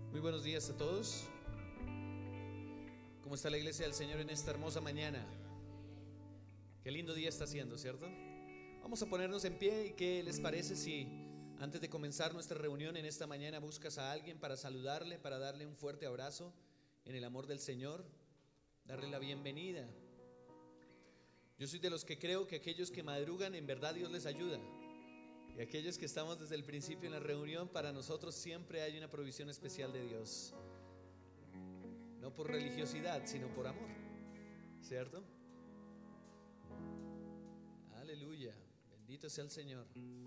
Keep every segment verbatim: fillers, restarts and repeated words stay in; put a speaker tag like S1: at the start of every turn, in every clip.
S1: Muy buenos días a todos. ¿Cómo está la iglesia del Señor en esta hermosa mañana? Qué lindo día está haciendo, ¿cierto? Vamos a ponernos en pie. ¿Y qué les parece si antes de comenzar nuestra reunión en esta mañana buscas a alguien para saludarle, para darle un fuerte abrazo en el amor del Señor, darle la bienvenida? Yo soy de los que creo que aquellos que madrugan, en verdad Dios les ayuda. Y aquellos que estamos desde el principio en la reunión, para nosotros siempre hay una provisión especial de Dios. No por religiosidad, sino por amor, ¿cierto? Aleluya, bendito sea el Señor.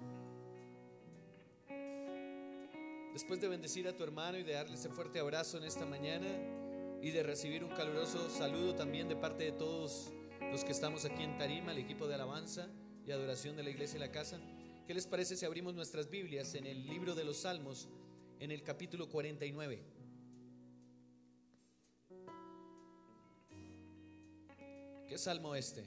S1: Después de bendecir a tu hermano y de darle ese fuerte abrazo en esta mañana y de recibir un caluroso saludo también de parte de todos los que estamos aquí en Tarima, el equipo de alabanza y adoración de la iglesia y la casa, ¿qué les parece si abrimos nuestras Biblias en el libro de los Salmos, en el capítulo cuarenta y nueve? ¿Qué salmo este?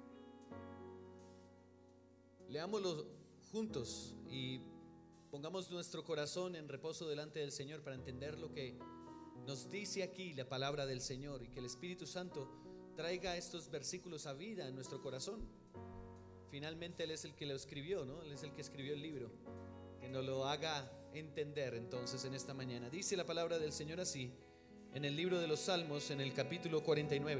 S1: Leámoslo juntos y pongamos nuestro corazón en reposo delante del Señor para entender lo que nos dice aquí la palabra del Señor, y que el Espíritu Santo traiga estos versículos a vida en nuestro corazón. Finalmente Él es el que lo escribió, ¿no? Él es el que escribió el libro. Que nos lo haga entender entonces en esta mañana. Dice la palabra del Señor así, en el libro de los Salmos, en el capítulo cuarenta y nueve.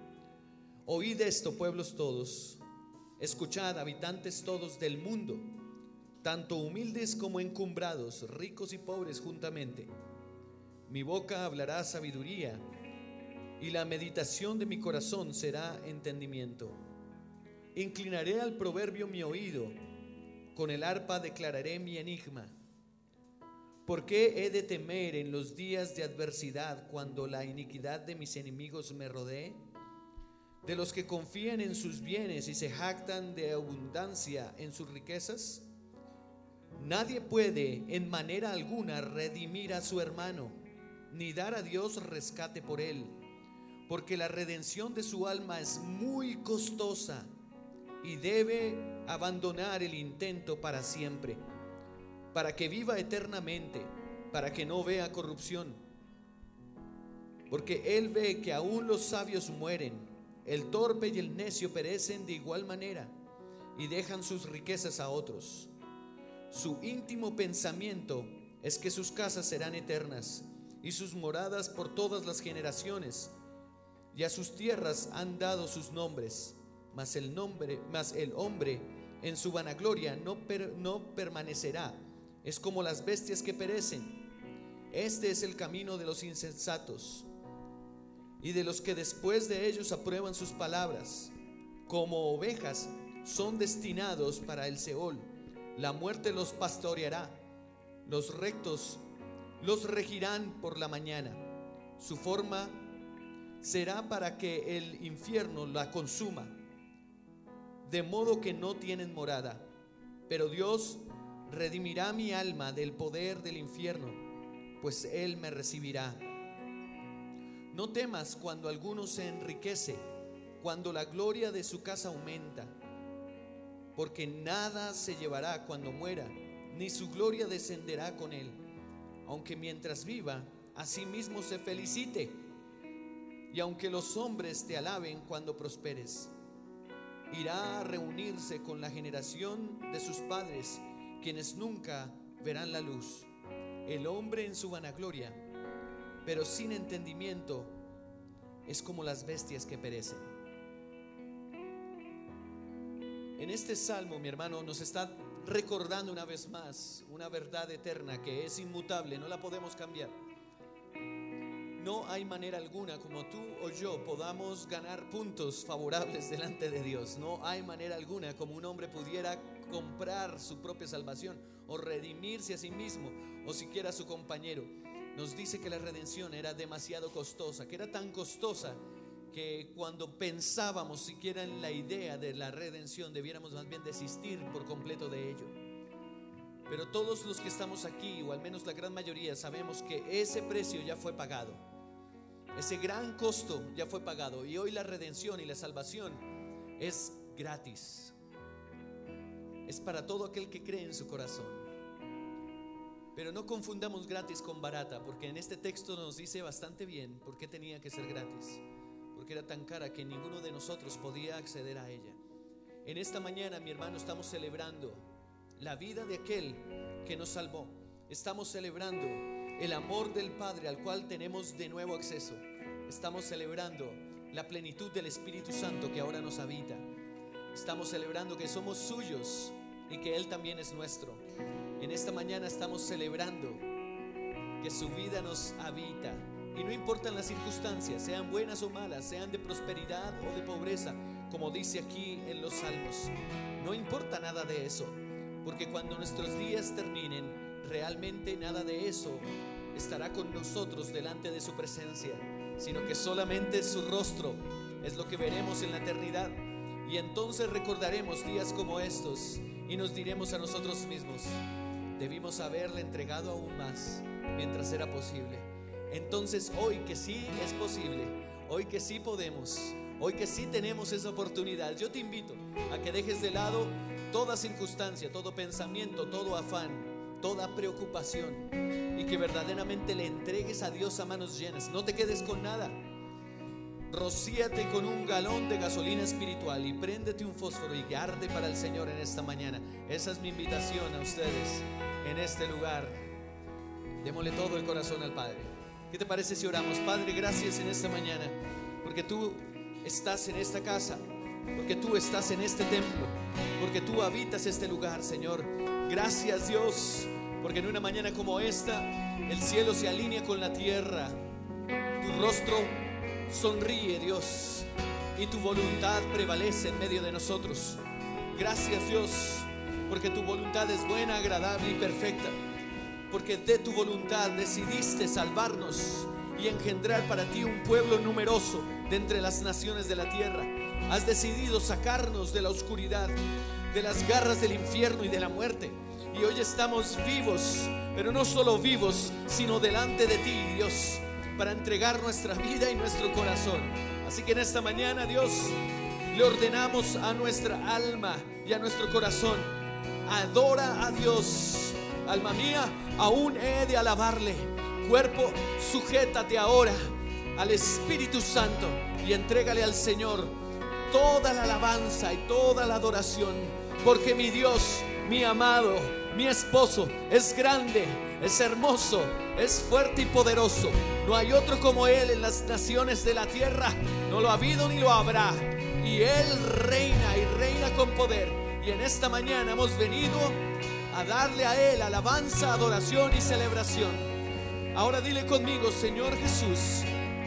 S1: Oíd esto, pueblos todos, escuchad, habitantes todos del mundo, tanto humildes como encumbrados, ricos y pobres juntamente. Mi boca hablará sabiduría, y la meditación de mi corazón será entendimiento. Inclinaré al proverbio mi oído, con el arpa declararé mi enigma. ¿Por qué he de temer en los días de adversidad, cuando la iniquidad de mis enemigos me rodee? De los que confían en sus bienes y se jactan de abundancia en sus riquezas. Nadie puede en manera alguna redimir a su hermano, ni dar a Dios rescate por él, porque la redención de su alma es muy costosa, y debe abandonar el intento para siempre, para que viva eternamente, para que no vea corrupción. Porque él ve que aún los sabios mueren, el torpe y el necio perecen de igual manera, y dejan sus riquezas a otros. Su íntimo pensamiento es que sus casas serán eternas, y sus moradas por todas las generaciones, y a sus tierras han dado sus nombres. Mas el, nombre, mas el hombre en su vanagloria no, per, no permanecerá. Es como las bestias que perecen. Este es el camino de los insensatos y de los que después de ellos aprueban sus palabras. Como ovejas son destinados para el Seol. La muerte los pastoreará. Los rectos los regirán por la mañana. Su forma será para que el infierno la consuma, de modo que no tienen morada. Pero Dios redimirá mi alma del poder del infierno, pues Él me recibirá. No temas cuando alguno se enriquece, cuando la gloria de su casa aumenta, porque nada se llevará cuando muera, ni su gloria descenderá con él. Aunque mientras viva, a sí mismo se felicite, y aunque los hombres te alaben cuando prosperes. Irá a reunirse con la generación de sus padres, quienes nunca verán la luz. El hombre en su vanagloria, pero sin entendimiento, es como las bestias que perecen. En este salmo, mi hermano, nos está recordando una vez más una verdad eterna que es inmutable, no la podemos cambiar. No hay manera alguna como tú o yo podamos ganar puntos favorables delante de Dios. No hay manera alguna como un hombre pudiera comprar su propia salvación o redimirse a sí mismo o siquiera a su compañero. Nos dice que la redención era demasiado costosa, que era tan costosa que cuando pensábamos siquiera en la idea de la redención debiéramos más bien desistir por completo de ello. Pero todos los que estamos aquí, o al menos la gran mayoría, sabemos que ese precio ya fue pagado. Ese gran costo ya fue pagado, y hoy la redención y la salvación es gratis. Es para todo aquel que cree en su corazón. Pero no confundamos gratis con barata, porque en este texto nos dice bastante bien por qué tenía que ser gratis. Porque era tan cara que ninguno de nosotros podía acceder a ella. En esta mañana, mi hermano, estamos celebrando la vida de aquel que nos salvó. Estamos celebrando el amor del Padre al cual tenemos de nuevo acceso. Estamos celebrando la plenitud del Espíritu Santo que ahora nos habita. Estamos celebrando que somos suyos y que Él también es nuestro. En esta mañana estamos celebrando que su vida nos habita. Y no importan las circunstancias, sean buenas o malas, sean de prosperidad o de pobreza, como dice aquí en los Salmos. No importa nada de eso, porque cuando nuestros días terminen, realmente nada de eso estará con nosotros delante de su presencia, sino que solamente su rostro es lo que veremos en la eternidad. Y entonces recordaremos días como estos y nos diremos a nosotros mismos: debimos haberle entregado aún más mientras era posible. Entonces hoy que sí es posible, hoy que sí podemos, hoy que sí tenemos esa oportunidad, yo te invito a que dejes de lado toda circunstancia, todo pensamiento, todo afán, toda preocupación, y que verdaderamente le entregues a Dios a manos llenas. No te quedes con nada. Rocíate con un galón de gasolina espiritual y préndete un fósforo y arde para el Señor en esta mañana. Esa es mi invitación a ustedes en este lugar. Démosle todo el corazón al Padre. ¿Qué te parece si oramos? Padre, gracias en esta mañana, porque tú estás en esta casa, porque tú estás en este templo, porque tú habitas este lugar, Señor. Gracias, Dios, porque en una mañana como esta el cielo se alinea con la tierra. Tu rostro sonríe, Dios, y tu voluntad prevalece en medio de nosotros. Gracias, Dios, porque tu voluntad es buena, agradable y perfecta. Porque de tu voluntad decidiste salvarnos y engendrar para ti un pueblo numeroso de entre las naciones de la tierra. Has decidido sacarnos de la oscuridad, de las garras del infierno y de la muerte. Y hoy estamos vivos, pero no solo vivos, sino delante de ti, Dios, para entregar nuestra vida y nuestro corazón. Así que en esta mañana, Dios, le ordenamos a nuestra alma y a nuestro corazón: adora a Dios. Alma mía, aún he de alabarle. Cuerpo, sujétate ahora al Espíritu Santo y entrégale al Señor toda la alabanza y toda la adoración, porque mi Dios, mi amado, mi esposo es grande, es hermoso, es fuerte y poderoso. No hay otro como Él en las naciones de la tierra, no lo ha habido ni lo habrá. Y Él reina y reina con poder. Y en esta mañana hemos venido a darle a Él alabanza, adoración y celebración. Ahora dile conmigo: Señor Jesús,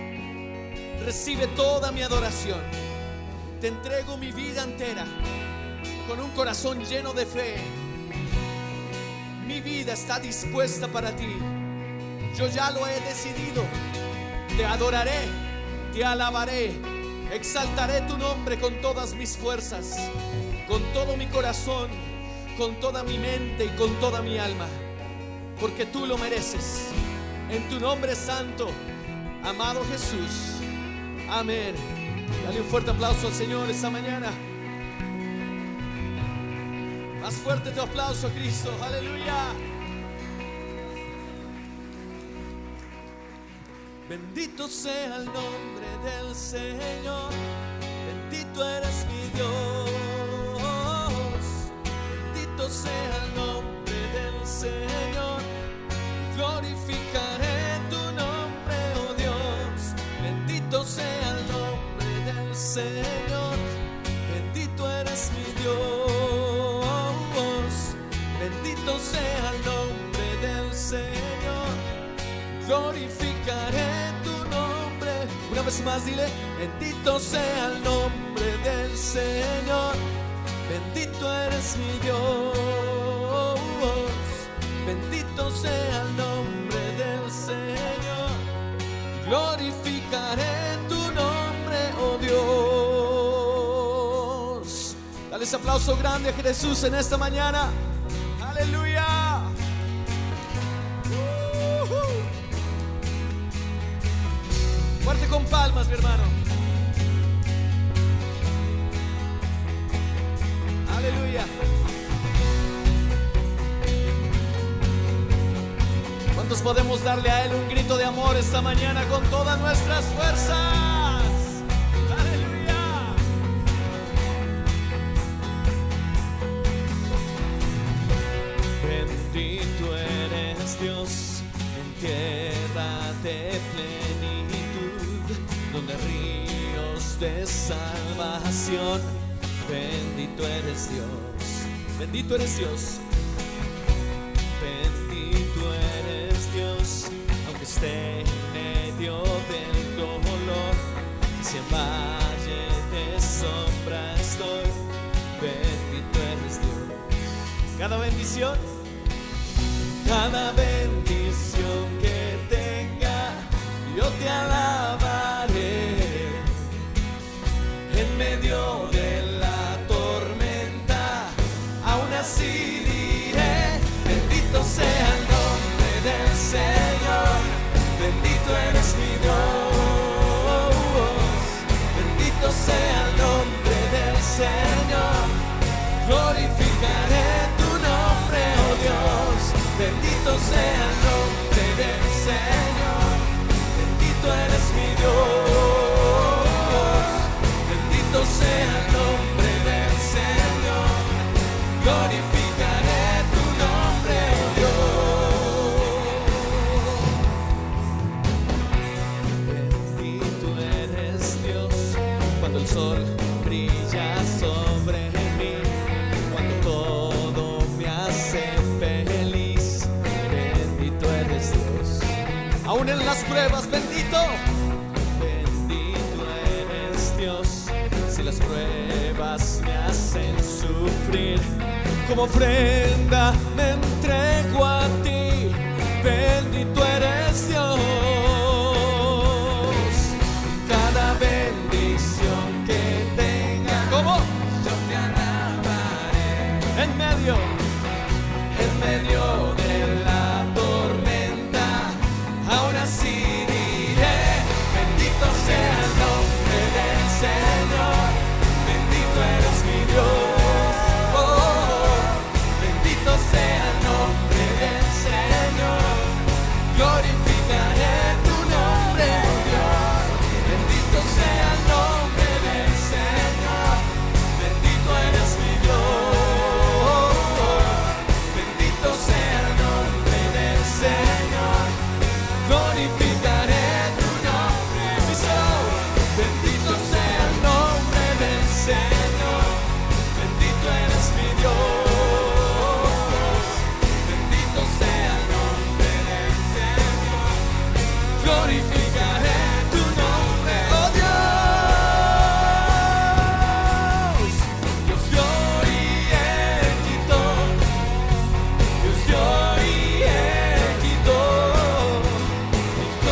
S1: recibe toda mi adoración. Te entrego mi vida entera con un corazón lleno de fe. Mi vida está dispuesta para ti. Yo ya lo he decidido. Te adoraré, te alabaré, exaltaré tu nombre con todas mis fuerzas, con todo mi corazón, con toda mi mente y con toda mi alma, porque tú lo mereces. En tu nombre santo, amado Jesús. Amén. Dale un fuerte aplauso al Señor esta mañana. Más fuerte tu aplauso a Cristo. Aleluya. Bendito sea el nombre del Señor. Bendito eres mi Dios. Bendito sea el nombre del Señor. Glorificaré tu nombre, oh Dios. Bendito sea el nombre del Señor. Bendito eres mi Dios. Bendito sea el nombre del Señor. Glorificaré tu nombre. Una vez más dile: bendito sea el nombre del Señor. Bendito eres mi Dios. Bendito sea el nombre del Señor. Glorificaré tu nombre, oh Dios. Dale ese aplauso grande a Jesús en esta mañana. Aleluya. Uh-huh. Fuerte con palmas, mi hermano. Aleluya. podemos darle a Él un grito de amor esta mañana con todas nuestras fuerzas. Aleluya. Bendito eres Dios en tierra de plenitud, donde ríos de salvación. Bendito eres Dios, bendito eres Dios. Bendito eres Dios, aunque esté en medio del dolor, si en valle de sombra estoy. Bendito eres Dios. Cada bendición, cada bendición que tenga, yo te alabaré en medio de la tormenta. Aún así diré, bendito sea el nombre del Señor, bendito eres mi Dios, bendito sea el nombre del Señor, glorificaré tu nombre, oh Dios, bendito sea el nombre del Señor, bendito eres mi Dios, bendito sea el nombre del Señor, glorificaré tu nombre, oh Dios. Bendito eres Dios, cuando el sol brilla sobre mí, cuando todo me hace feliz. Bendito eres Dios, aún en las pruebas, bendito. Bendito eres Dios, si las pruebas me hacen sufrir, como ofrenda me entrego a ti. Bendito eres Dios, cada bendición que tenga, como yo te alabaré en medio, en medio de la tormenta. Aún así diré, bendito sea el nombre del Señor, bendito eres mi Dios, oh, bendito sea el nombre del Señor, glorificaré tu nombre, oh Dios, bendito sea el nombre del Señor, bendito eres mi Dios, bendito sea el nombre del Señor, glorificaré tu nombre, mi Señor, bendito sea el nombre del Señor, bendito eres mi Dios, bendito sea el nombre del Señor, glorificaré tu nombre, oh Dios. Dios dio y Él quitó, Dios dio y Él quitó, mi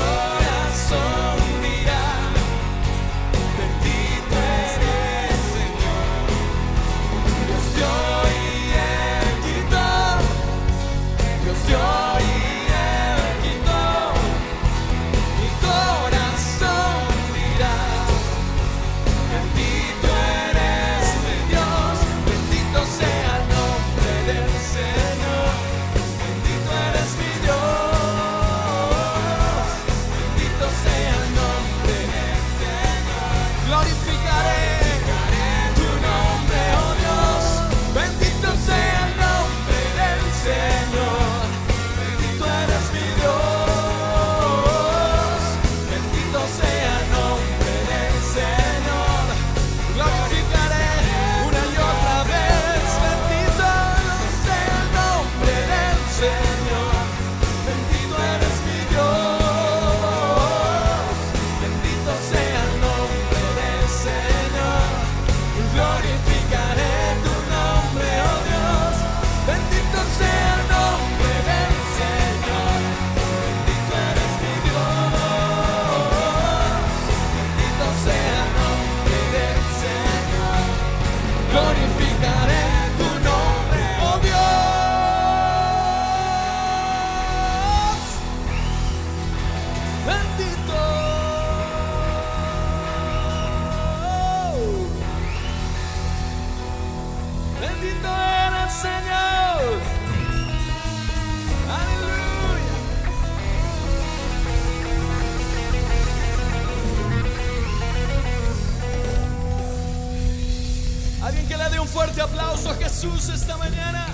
S1: Jesús esta mañana.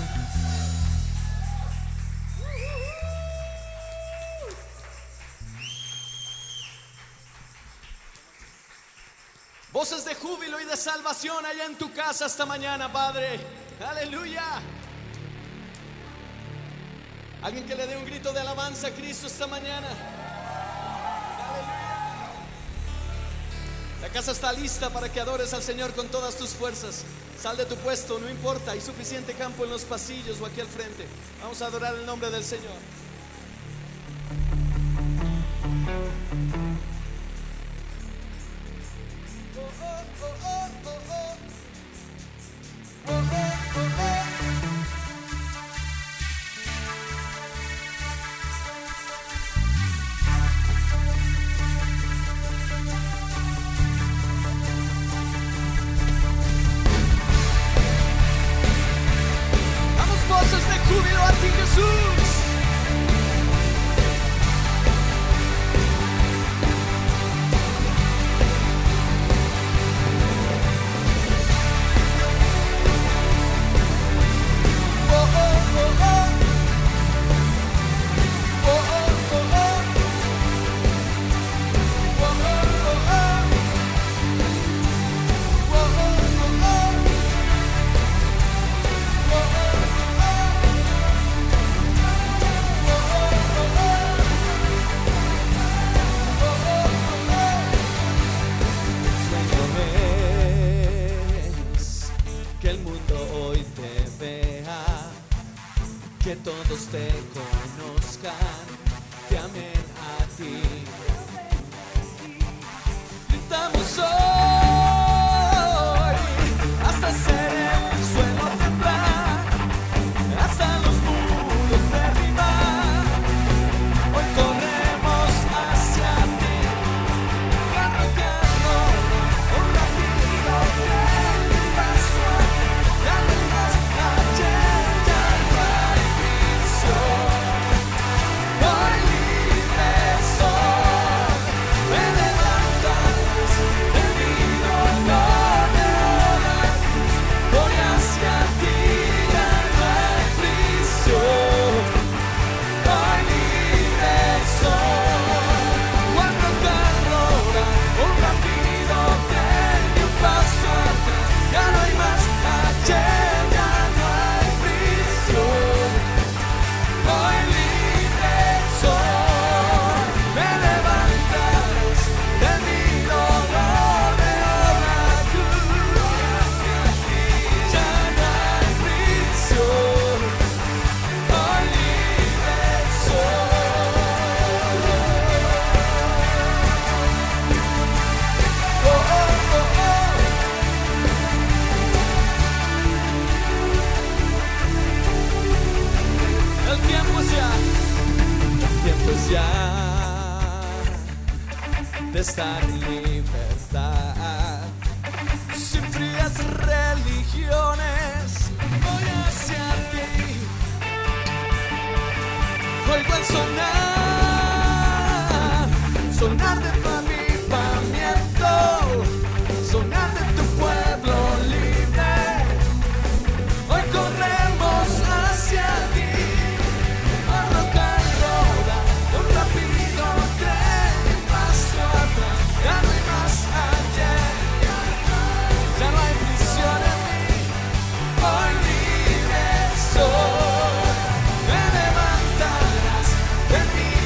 S1: Voces de júbilo y de salvación allá en tu casa esta mañana, Padre. Aleluya. Alguien que le dé un grito de alabanza a Cristo esta mañana. Aleluya. La casa está lista para que adores al Señor con todas tus fuerzas. Sal de tu puesto, no importa, hay suficiente campo en los pasillos o aquí al frente. Vamos a adorar el nombre del Señor. Júbilo a ti, Jesús. Oh, oh, oh, oh. Oh, oh, oh, oh. Oh, oh, oh, oh. Oh, oh, oh, oh. Oh, oh. Que todos te conozcan, te amen a ti. Gritamos hoy hasta hacer el suelo temblar, hasta los muros derribar. Hoy corremos hacia ti, arrancando un rápido del paso. Ya no hay más ayer, ya no hay hoy libre soy, me levantarás de mi dolor de la cruz. Voy hacia ti, ya no hay prisión. Hoy libre soy. Cuando carroga un rápido tren y un paso atrás, ya no hay más ayer, ya no hay prisión. Hoy libre soy, me levantarás de mi dolor de la cruz. Ya no hay prisión, hoy libre soy. Oh, oh, oh, oh. El tiempo es ya, el tiempo es ya de estar en libertad, sin frías religiones. Voy hacia ti, oigo el sonar, sonar de tu avivamiento, sonar de tu pueblo libre. Hoy corremos hacia ti. Rock and roll, un rápido tren, un paso atrás. Ya no hay más ayer, ya no hay prisión en mí. Hoy libre soy, me levantarás de mi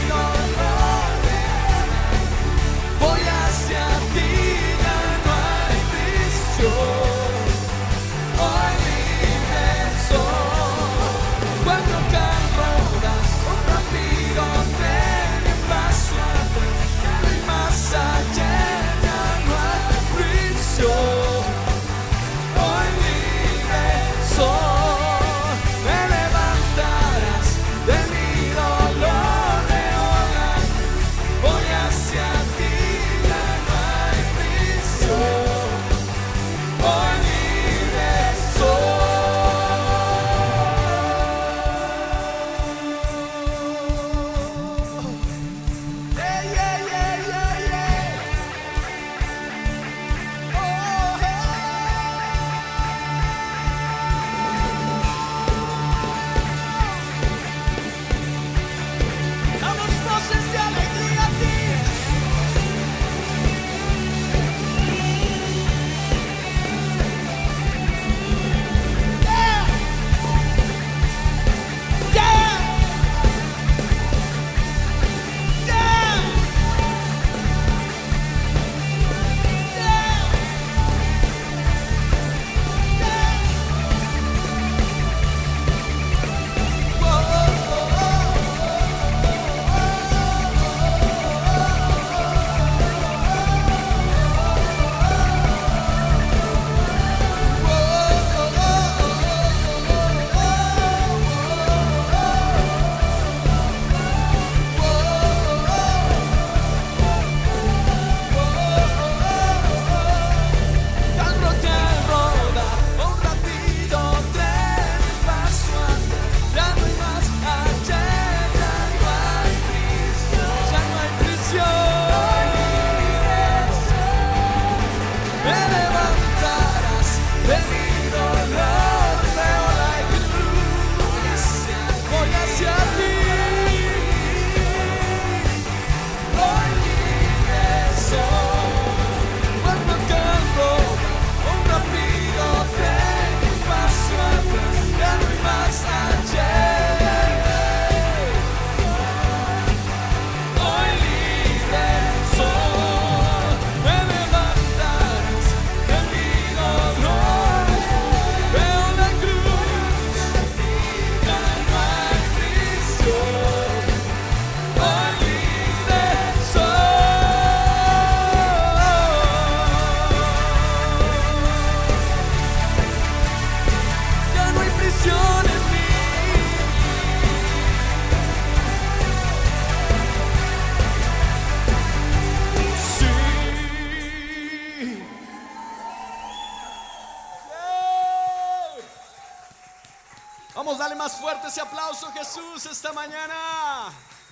S2: dale más fuerte ese aplauso a Jesús esta mañana.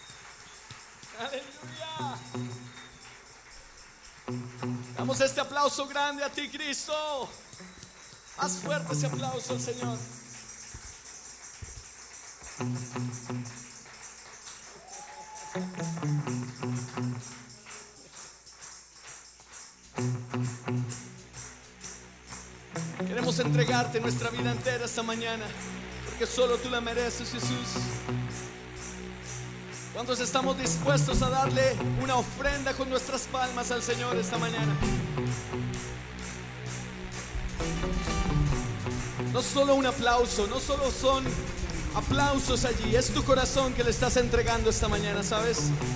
S2: Aleluya. Damos este aplauso grande a ti, Cristo. Más fuerte ese aplauso al Señor. Queremos entregarte nuestra vida entera esta mañana, porque solo tú la mereces, Jesús. ¿Cuántos estamos dispuestos a darle una ofrenda con nuestras palmas al Señor esta mañana? No solo un aplauso, no solo son aplausos allí, es tu corazón que le estás entregando esta mañana, ¿sabes?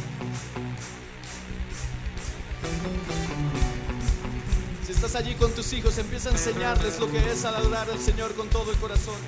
S2: Si estás allí con tus hijos, empieza a enseñarles lo que es adorar al Señor con todo el corazón.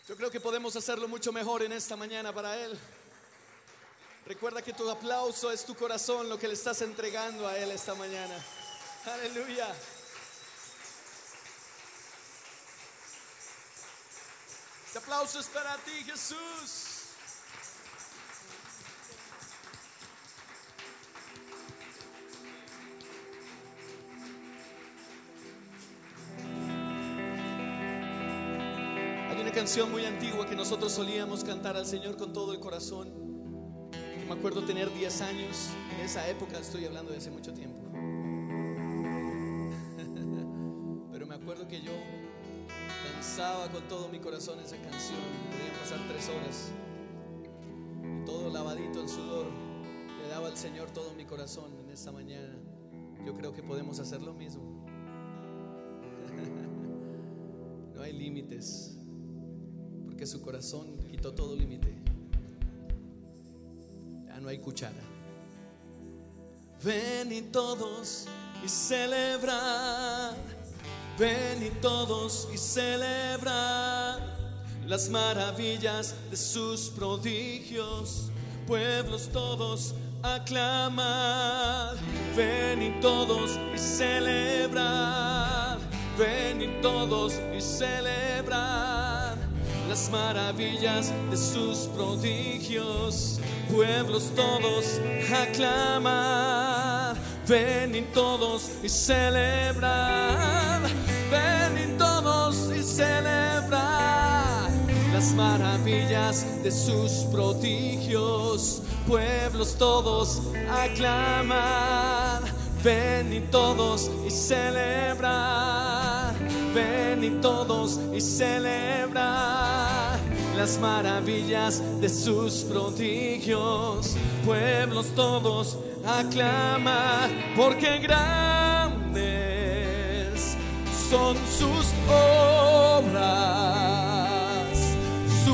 S2: Yo creo que podemos hacerlo mucho mejor en esta mañana para Él. Recuerda que tu aplauso es tu corazón, lo que le estás entregando a Él esta mañana. Aleluya. Este aplauso es para ti, Jesús. Hay una canción muy antigua que nosotros solíamos cantar al Señor con todo el corazón. Me acuerdo tener diez años, en esa época, estoy hablando de hace mucho tiempo. Pero me acuerdo que yo danzaba con todo mi corazón esa canción. Podían pasar tres horas y todo lavadito en sudor. Le daba al Señor todo mi corazón en esta mañana. Yo creo que podemos hacer lo mismo. No hay límites, porque su corazón quitó todo límite. No hay cuchara. Ven y todos y celebrar. Ven y todos y celebrar las maravillas de sus prodigios. Pueblos todos aclamar. Ven y todos y celebrar. Ven y todos y celebrar las maravillas de sus prodigios. Pueblos todos aclamar. Ven y todos y celebrar. Ven y todos y celebrar las maravillas de sus prodigios. Pueblos todos aclamar. Ven y todos y celebrar. Ven y todos y celebrar las maravillas de sus prodigios. Pueblos todos aclamar, porque grandes son sus obras, su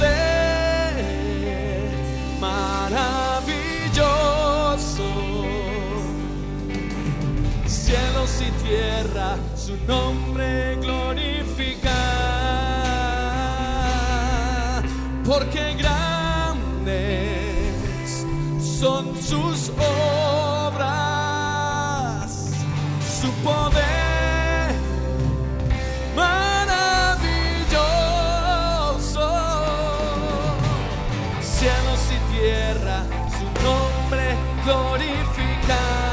S2: poder maravilloso. Cielos y tierra su nombre glorificar, porque grandes son sus obras, su poder maravilloso. Cielos y tierra su nombre glorificar.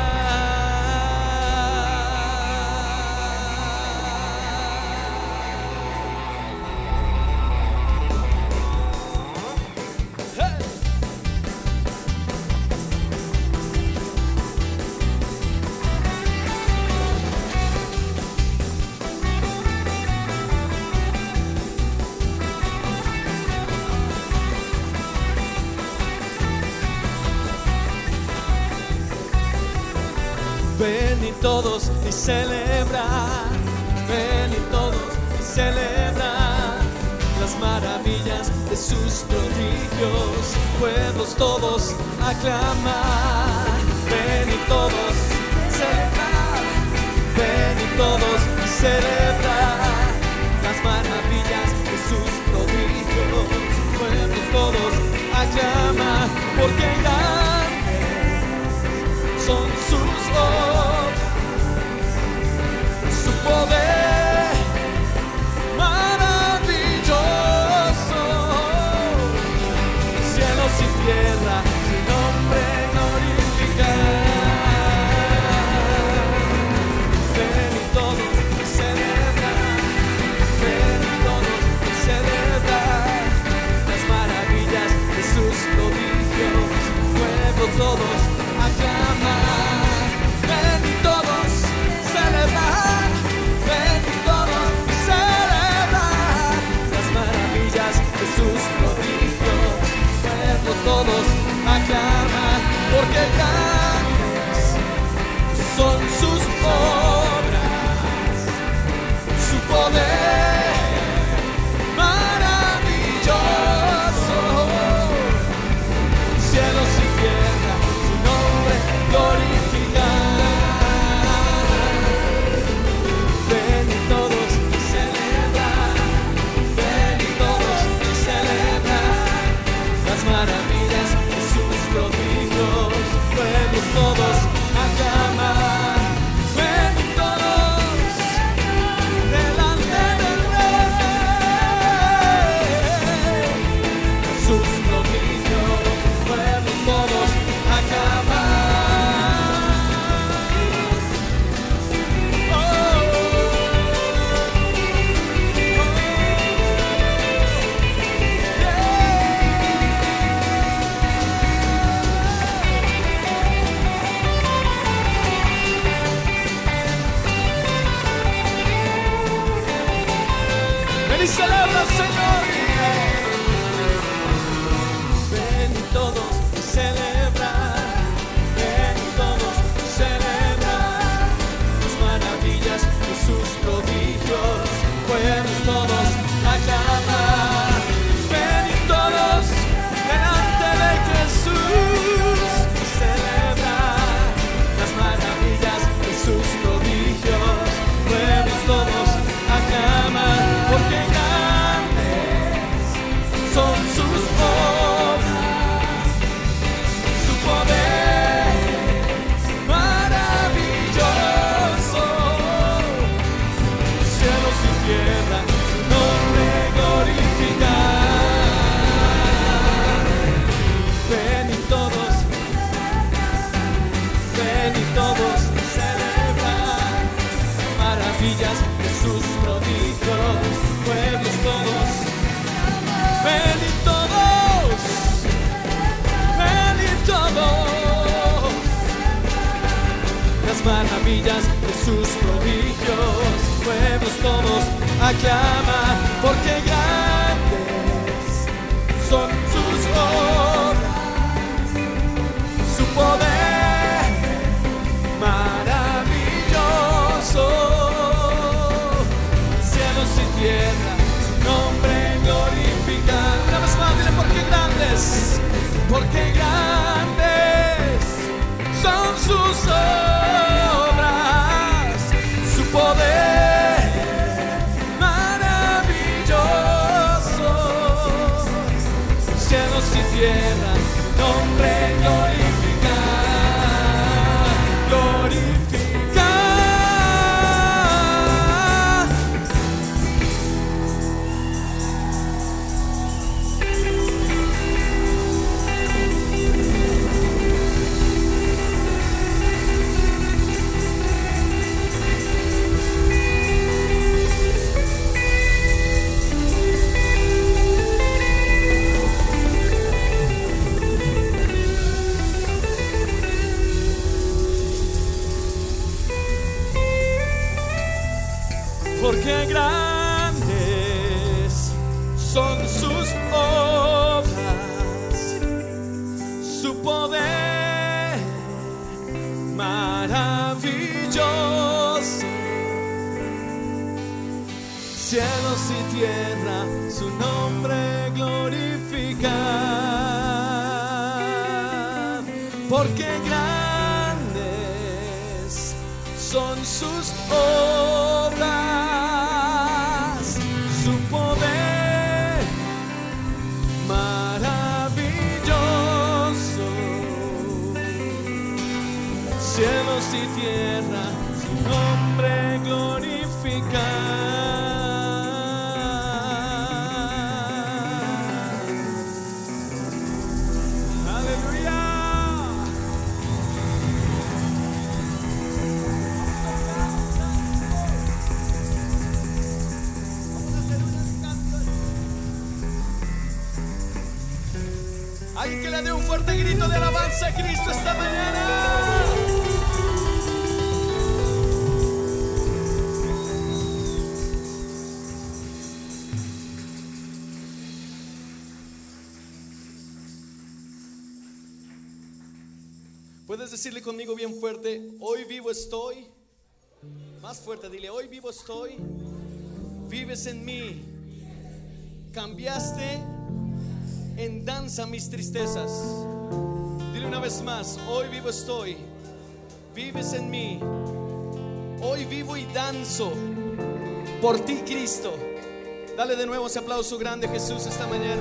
S2: Ven y todos y celebrar, ven y todos y celebrar las maravillas de sus prodigios. Pueblos todos aclamar, ven y todos celebrar, ven y todos y celebrar las maravillas de sus prodigios. Pueblos todos aclamar, porque grandes son sus obras, su poder maravilloso. Cielos y tierra su nombre glorificar. y celebra al Señor. Ven y todos celebran, ven y todos celebran tus maravillas y sus prodigios. Pueblos todos aclaman, ven y todos delante de Jesús celebran las maravillas y sus prodigios. Pueblos todos aclaman, porque grandes son sus obras, su poder maravilloso. Cielos y tierra su nombre glorifican. Ven y todos, ven y todos celebran maravillas de sus prodigios. Pueblos todos, ven y todos, ven y todos, las maravillas de sus prodigios. Pueblos todos aclaman, porque grandes son sus obras, su poder maravilloso. Cielos y tierra su nombre glorifican. Una vez más, dile: porque grandes, porque grandes son sus obras, su poder maravilloso. Cielos y tierra su nombre glorifican, glorifican. Porque grandes son sus obras, su poder maravilloso. Cielos y tierra su nombre glorifican. Porque grandes son sus obras, su poder maravilloso. Cielos y tierra su nombre glorifican. Aleluya. Alguien que le dé un fuerte grito de alabanza a Cristo esta mañana. Puedes decirle conmigo bien fuerte: hoy vivo estoy. Más fuerte, dile: hoy vivo estoy. Vives en mí. Cambiaste en danza mis tristezas. Dile una vez más: hoy vivo estoy. Vives en mí. Hoy vivo y danzo por ti, Cristo. Dale de nuevo ese aplauso grande a Jesús esta mañana.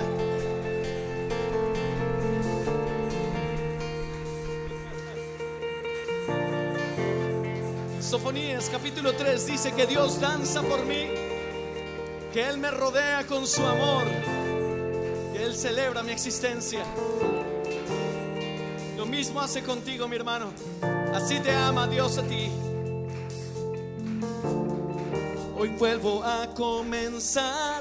S2: Sofonías capítulo tres dice que Dios danza por mí, que Él me rodea con su amor, que Él celebra mi existencia. Lo mismo hace contigo, mi hermano. Así te ama Dios a ti. Hoy vuelvo a comenzar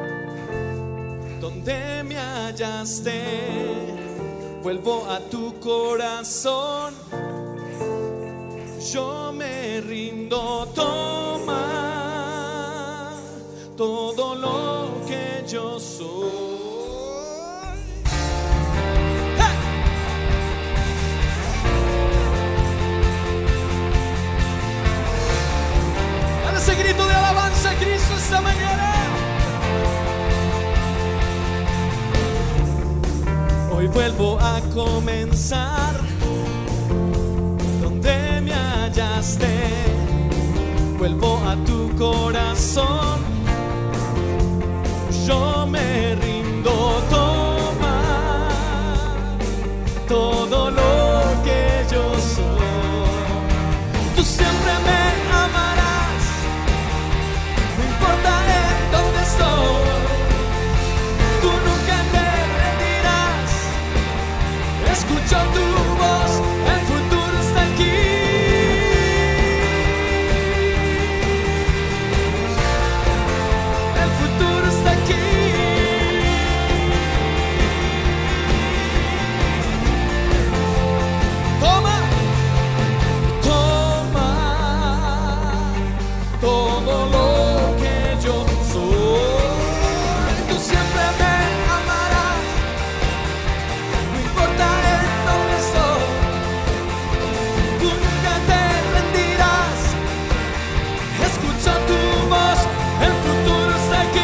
S2: donde me hallaste. Vuelvo a tu corazón. Yo me rindo, toma todo lo esta mañana. Hoy vuelvo a comenzar donde me hallaste. Vuelvo a tu corazón, yo me rindo. Toma todo lo que yo soy. Tú siempre me amarás, no importa en dónde estoy. Tú nunca te rendirás. Escucho tu voz, el futuro está aquí. El futuro está aquí. Toma, toma todo lo que yo soy. Tú siempre me amarás, no importa en dónde estoy. Tú nunca te rendirás. Escucha tu voz, el futuro está aquí.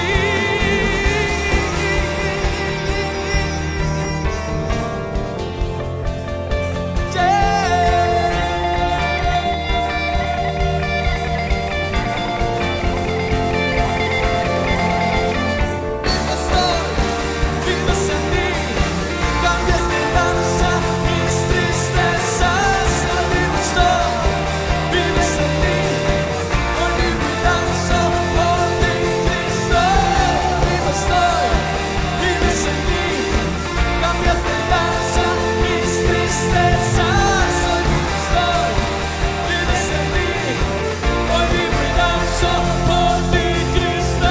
S2: Vives en mí, cambias de danza mis tristezas. Hoy vivo estoy, vives en mí. Hoy vivo y danzo por ti, Cristo. Vivo estoy, vives en mí, cambias de danza mis tristezas. Hoy vivo estoy, vives en mí. Hoy vivo y danzo por ti, Cristo.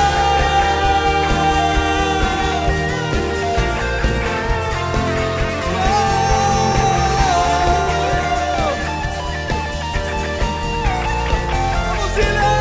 S2: Vamos, dile.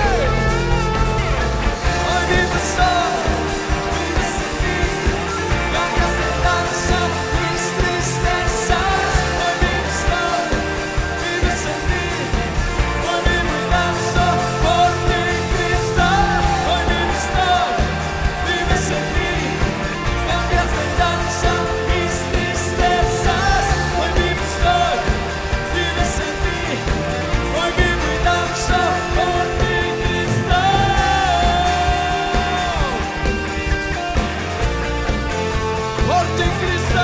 S2: Hoy vivo estoy, vives en mí, cambias de danza mis tristezas. Hoy vivo estoy, vives en mí. Hoy vivo y danzo por ti, Cristo. Hoy vivo estoy, vives en mí, cambias de danza mis tristezas. Hoy vivo estoy, vives en mí. Hoy vivo y danzo por ti, Cristo. Por ti, Cristo.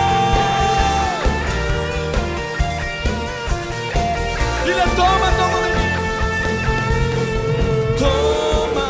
S2: Dile, toma todo de mí. Toma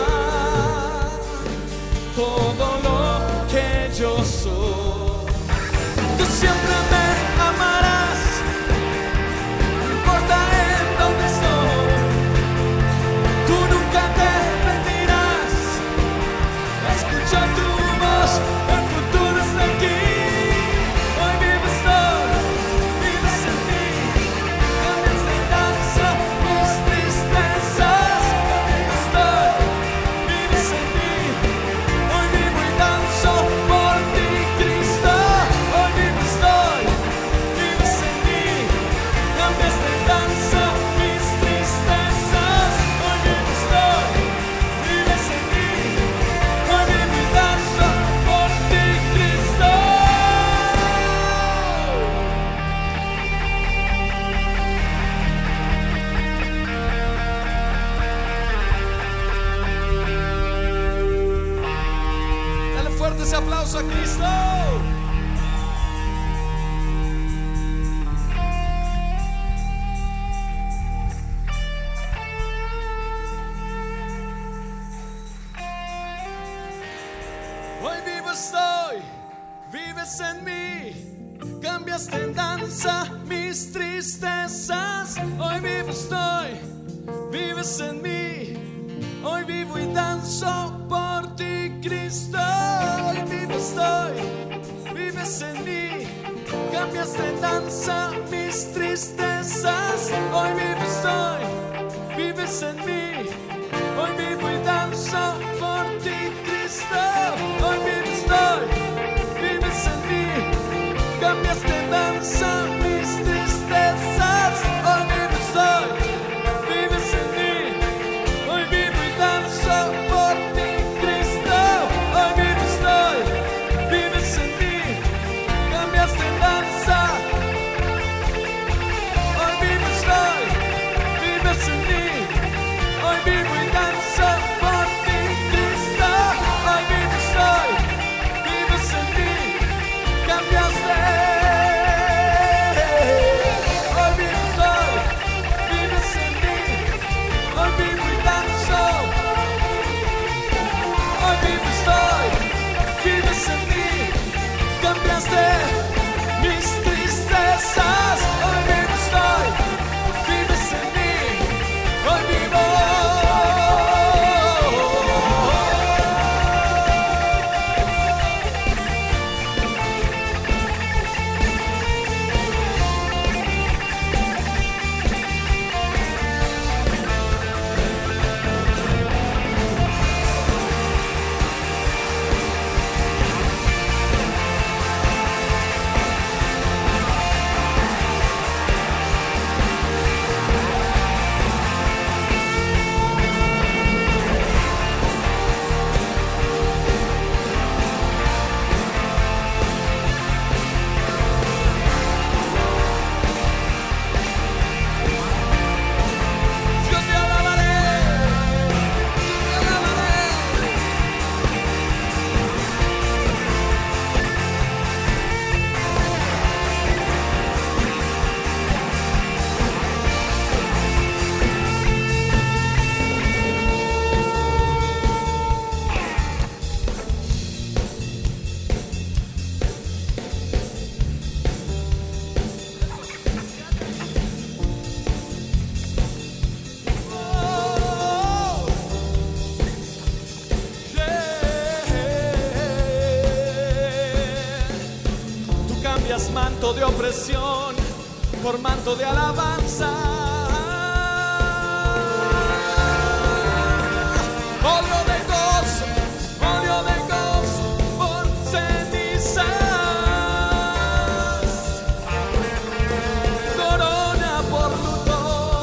S2: todo lo que yo soy. Tú siempre me amarás, no importa en dónde estoy. Tú nunca te rendirás. Escucha tu voz, el futuro está aquí. Hoy vivo estoy, vives en mí, cambias de danza mis tristezas. Hoy vivo estoy, vives en mí. Hoy vivo y danzo por ti, Cristo. Hoy vivo estoy, vives en mí, cambias de danza mis tristezas. Hoy vivo estoy, vives en mí. Hoy vivo y danzo por ti, Cristo. Dale fuerte ese aplauso a Cristo. Hoy vivo estoy, vives en mí, cambias de danza mis tristezas. Hoy vivo estoy, vives en mí. Hoy vivo y danzo por ti, Cristo. Hoy vivo estoy, vives en mí, cambias de danza mis tristezas. Hoy vivo estoy, vives en mí. Hoy vivo y danzo por ti, Cristo. Hoy vivo estoy, vives en mí, cambias de danza mis tristezas. Hoy vivo estoy, vives en mí. Hoy vivo y danzo por vives en mí. Hoy vivo y danzo por ti, Cristo. Hoy vivo y soy, vives en mí, cambiaste. Hoy vivo y soy, vives en mí. Hoy vivo y danzo. Hoy vivo y soy, vives en mí, cambiaste mis tristezas. Hoy vivo y soy, vives en mí. Hoy vivo. Yo te alabaré, te alabaré. Oh, yeah. Tú cambias manto de opresión por manto de alabanza. Óleo de gozo, óleo de gozo por cenizas. Corona por luto.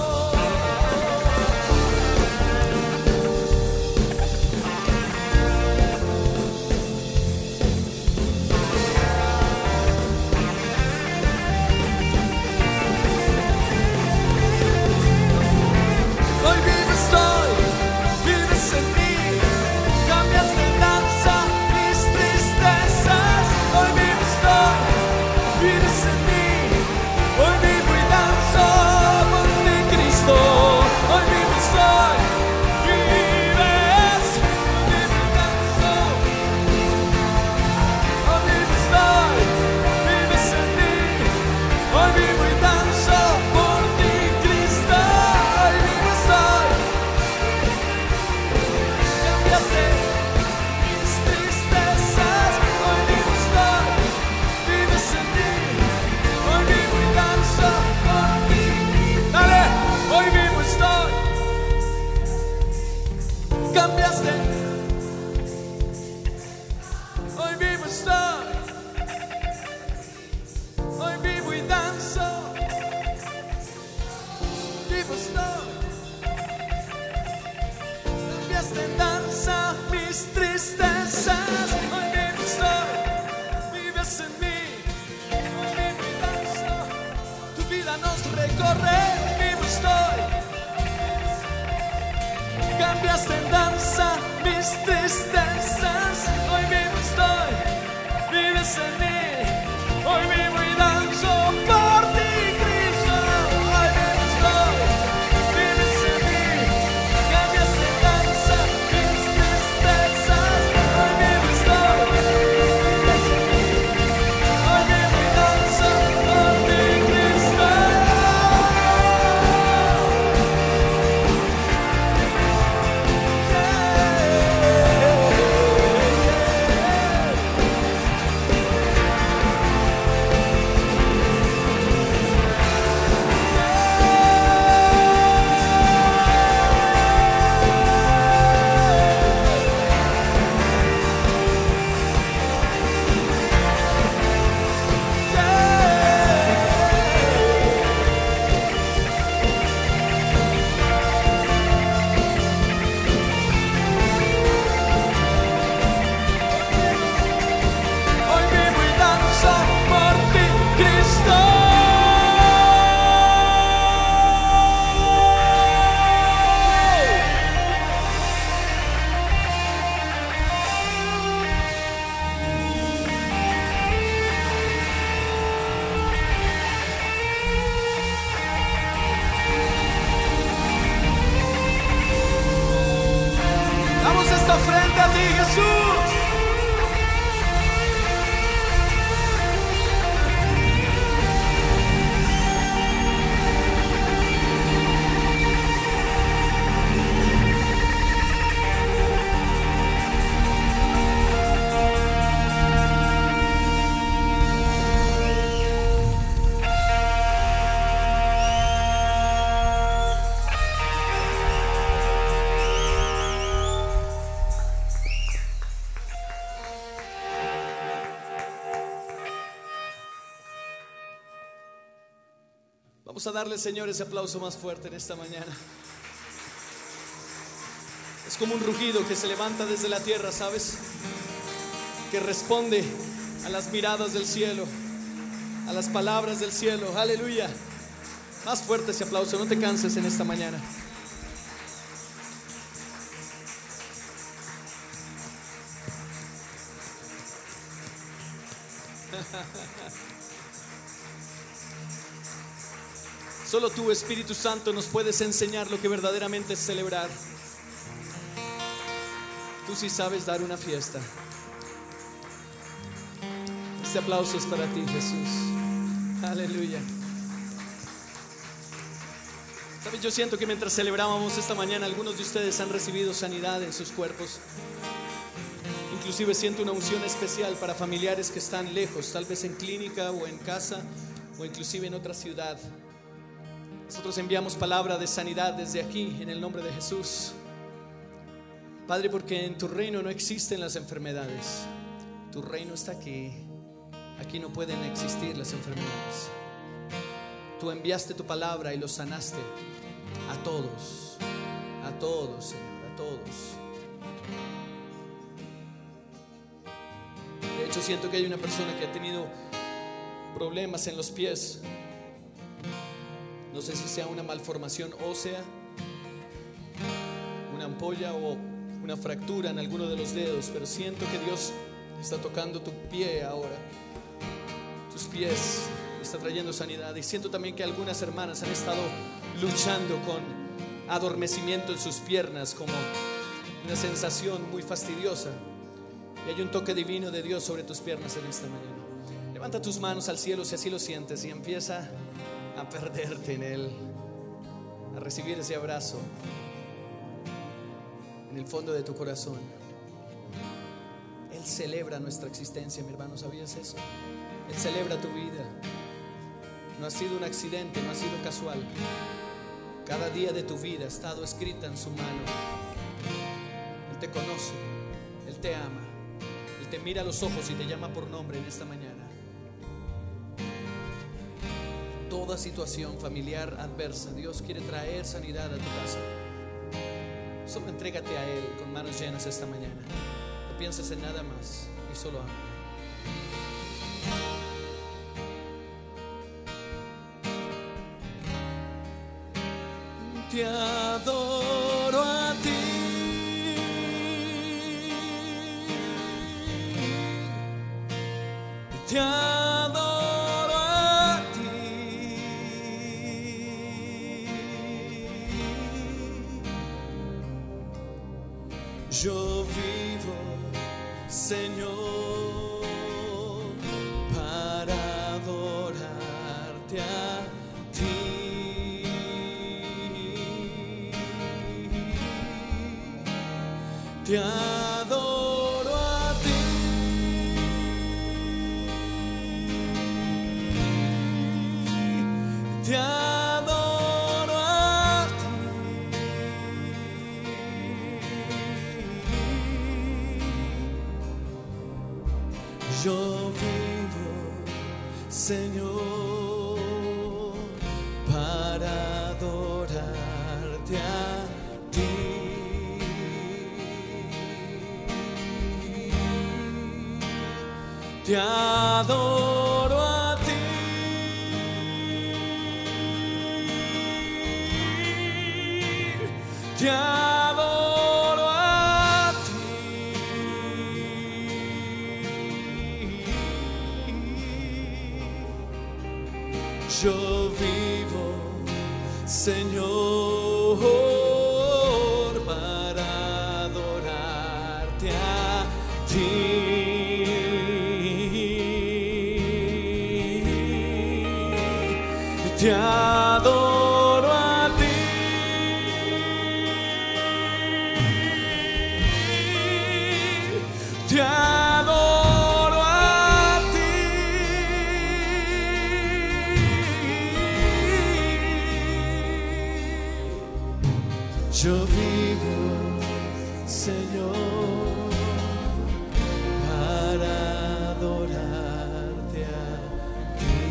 S2: Hoy vivo estoy, vives en mí, cambias de danza mis tristezas. Hoy vivo estoy, vives en mí, hoy vivo y danzo por ti, Cristo. Hoy vivo estoy, vives, hoy vivo y danzo. Hoy vivo estoy, vives en mí, hoy vivo y danzo por ti, Cristo. Hoy vivo estoy, cambiaste mis tristezas. Hoy vivo estoy, vives en mí, hoy vivo y danzo por ti. Dale, hoy vivo estoy, cambiaste. Hoy vivo estoy, hoy vivo y danzo. Vivo estoy, cambiaste en danza mis tristezas. Hoy vivo estoy, vives en mí. Hoy vivo y danzo, tu vida nos recorre. Hoy vivo estoy, cambiaste en danza mis tristezas. Hoy vivo estoy, vives en mí. Hoy vivo y danzo por ti, Cristo. Hoy vivo estoy, vives en mí, cambiaste en danza mis tristezas. Hoy vivo estoy, vives en mí. Hoy vivo y danzo por ti, Cristo. Yeah. ti, Jesús. Vamos a darle, Señor, ese aplauso más fuerte en esta mañana. Es como un rugido que se levanta desde la tierra, ¿sabes? Que responde a las miradas del cielo, a las palabras del cielo. Aleluya. Más fuerte ese aplauso, no te canses en esta mañana. Solo tú, Espíritu Santo, nos puedes enseñar lo que verdaderamente es celebrar. Tú sí sabes dar una fiesta. Este aplauso es para ti, Jesús. Aleluya. ¿Sabes? Yo siento que mientras celebrábamos esta mañana, algunos de ustedes han recibido sanidad en sus cuerpos. Inclusive siento una unción especial para familiares que están lejos, tal vez en clínica o en casa o inclusive en otra ciudad. Nosotros enviamos palabra de sanidad desde aquí, en el nombre de Jesús. Padre, porque en tu reino no existen las enfermedades. Tu reino está aquí. Aquí no pueden existir las enfermedades. Tú enviaste tu palabra y los sanaste a todos. A todos, Señor, a todos. De hecho, siento que hay una persona que ha tenido problemas en los pies. No sé si sea una malformación ósea, una ampolla o una fractura en alguno de los dedos, pero siento que Dios está tocando tu pie ahora. Tus pies está trayendo sanidad. Y siento también que algunas hermanas han estado luchando con adormecimiento en sus piernas, como una sensación muy fastidiosa. Y hay un toque divino de Dios sobre tus piernas en esta mañana. Levanta tus manos al cielo si así lo sientes y empieza a perderte en Él, a recibir ese abrazo en el fondo de tu corazón. Él celebra nuestra existencia, mi hermano, ¿sabías eso? Él celebra tu vida. No ha sido un accidente, no ha sido casual. Cada día de tu vida ha estado escrita en su mano. Él te conoce, Él te ama, Él te mira a los ojos y te llama por nombre en esta mañana. Toda situación familiar adversa, Dios quiere traer sanidad a tu casa. Solo entrégate a Él con manos llenas esta mañana. No pienses en nada más y solo ama. Te adoro a ti, te adoro a ti, yo vivo, Señor, para adorarte a ti. Te adoro a ti, te adoro a ti, yo vivo, Señor, para adorarte a ti. Te adoro a ti, te adoro a ti, yo vivo, Señor, para adorarte a ti. te adoro a ti. Yo vivo, Señor, para adorarte a ti.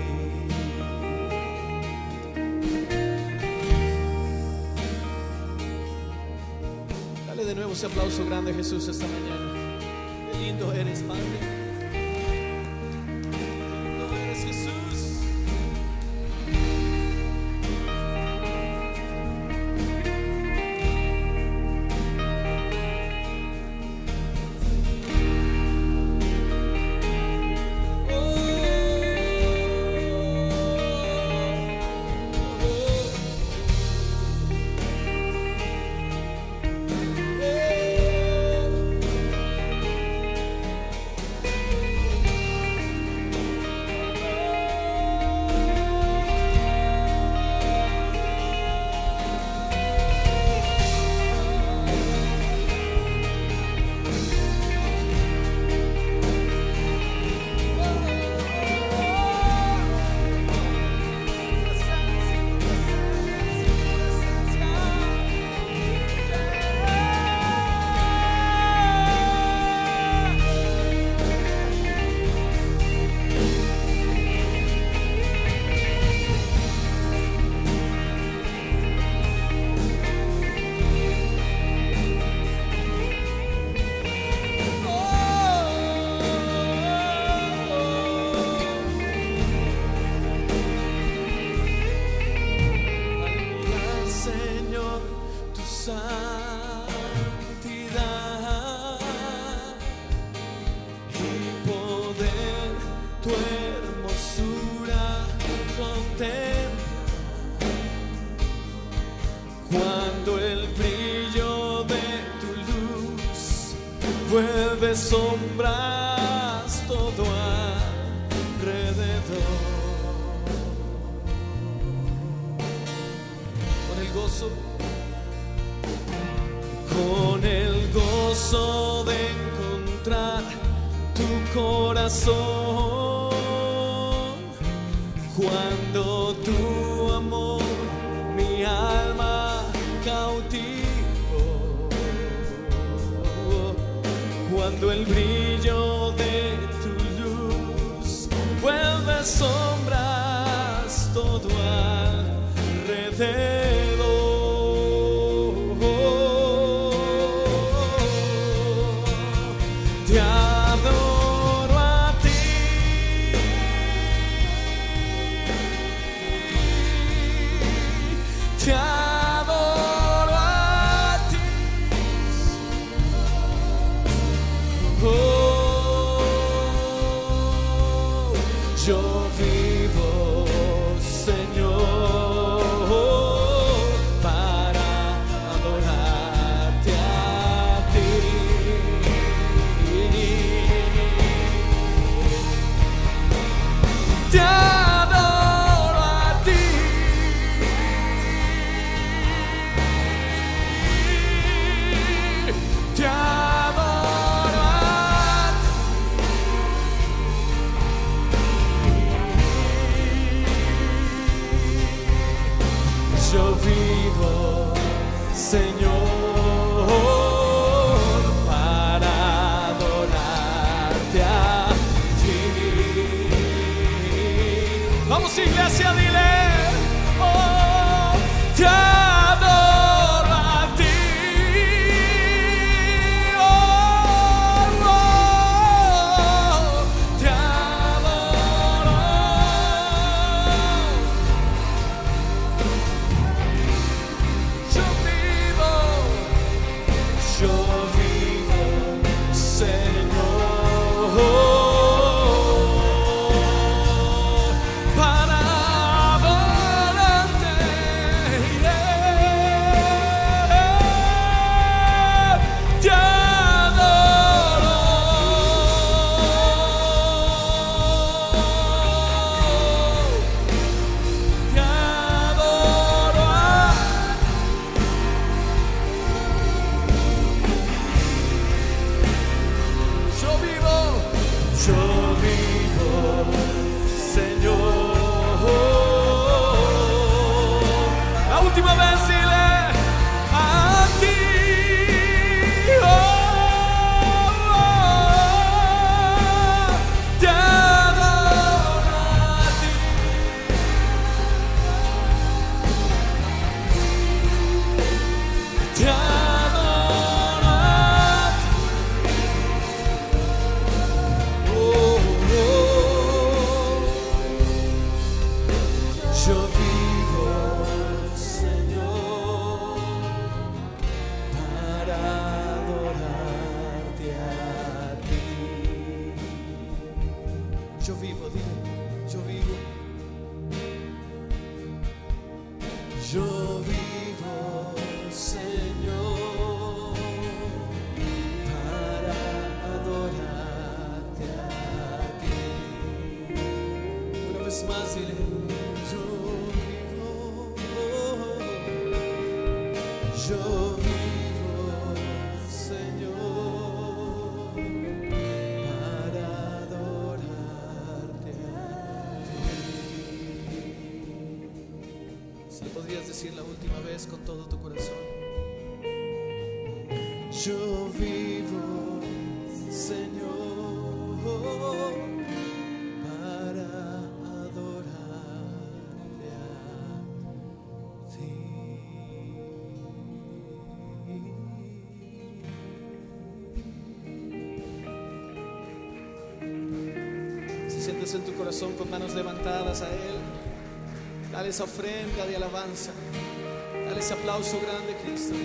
S2: Dale de nuevo ese aplauso grande a Jesús esta mañana. Qué lindo eres, Padre. Qué lindo eres, Jesús. Sombras todo alrededor. Con el gozo, con el gozo de encontrar tu corazón, cuando tu amor mi alma cautivó. Cuando el brillo de tu luz vuelve sombras todo alrededor. Te adoro a ti. Te adoro a ti. Oh, yo vivo. Yo vivo, Señor, para adorarte a ti. Si podrías decir la última vez con todo tu corazón. Yo vivo, Señor, para adorarte a ti. Si sientes en tu corazón con manos levantadas a Él, dale esa ofrenda de alabanza, dale ese aplauso grande, Cristo.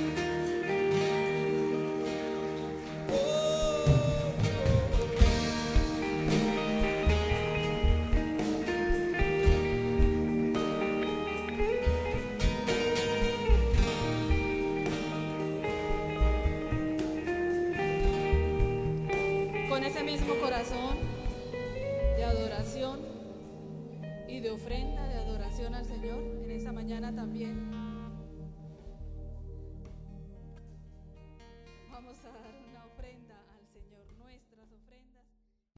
S3: Con ese mismo corazón de adoración y de ofrenda, de adoración al Señor, en esta mañana también vamos a dar una ofrenda a